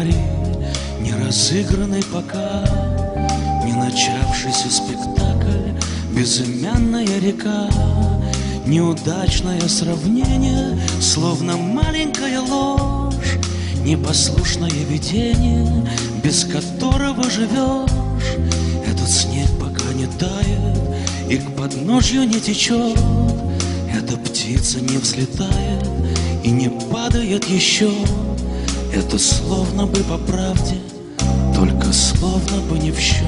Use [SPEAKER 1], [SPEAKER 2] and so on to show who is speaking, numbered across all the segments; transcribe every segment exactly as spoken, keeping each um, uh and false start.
[SPEAKER 1] сценарий, не разыгранный пока, не начавшийся спектакль, безымянная река, неудачное сравнение, словно маленькая ложь, непослушное видение, без которого живешь. Этот снег пока не тает и к подножью не течет, эта птица не взлетает и не падает еще. Это словно бы по правде, только словно бы не в счет.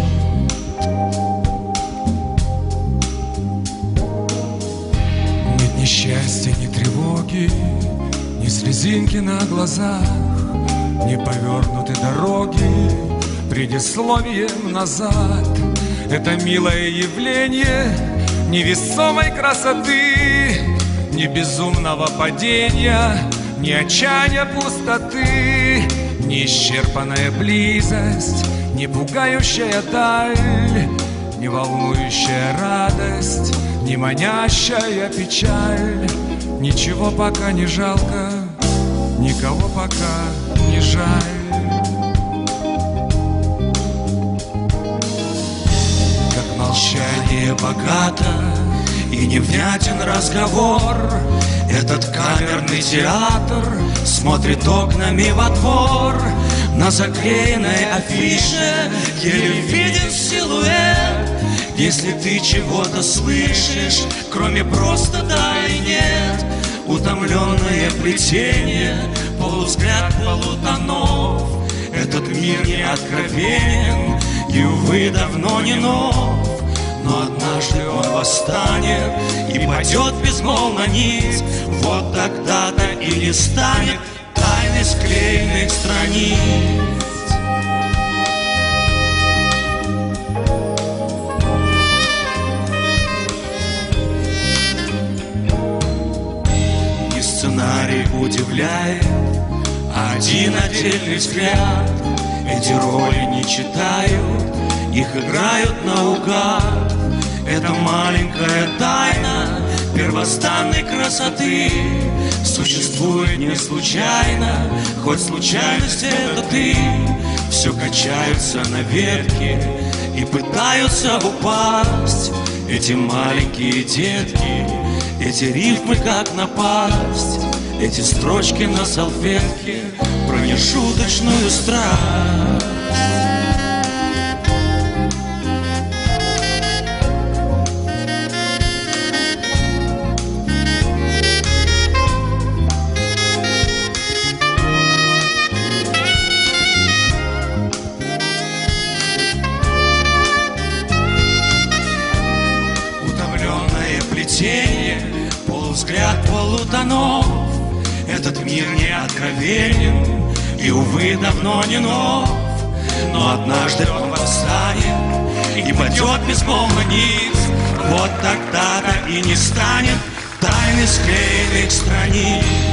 [SPEAKER 2] Нет ни счастья, ни тревоги, ни слезинки на глазах, не повернуты дороги предисловием назад. Это милое явление невесомой красоты, ни безумного падения, ни отчаяния пустоты, ни исчерпанная близость, ни пугающая даль, ни волнующая радость, ни манящая печаль. Ничего пока не жалко, никого пока не жаль.
[SPEAKER 1] Как молчание богато и невнятен разговор, этот камерный театр смотрит окнами во двор. На заклеенной афише еле виден силуэт. Если ты чего-то слышишь, кроме просто да и нет, утомленное плетение, полувзгляд полутонов. Этот мир не откровенен и, увы, давно не нов. Но однажды он восстанет и падет безмолвно ниц. Вот тогда-то и не станет тайны склеенных страниц. Не сценарий удивляет, а один отдельный взгляд. Эти роли не читают, их играют наугад. Это маленькая тайна первозданной красоты существует не случайно, хоть случайность это ты. Все качаются на ветке и пытаются упасть эти маленькие детки, эти рифмы как напасть, эти строчки на салфетке про нешуточную страсть. Полувзгляд полутонов. Этот мир не откровенен и, увы, давно не нов. Но однажды он восстанет и падет безмолвно ниц. Вот тогда-то и не станет тайны склеенных страниц.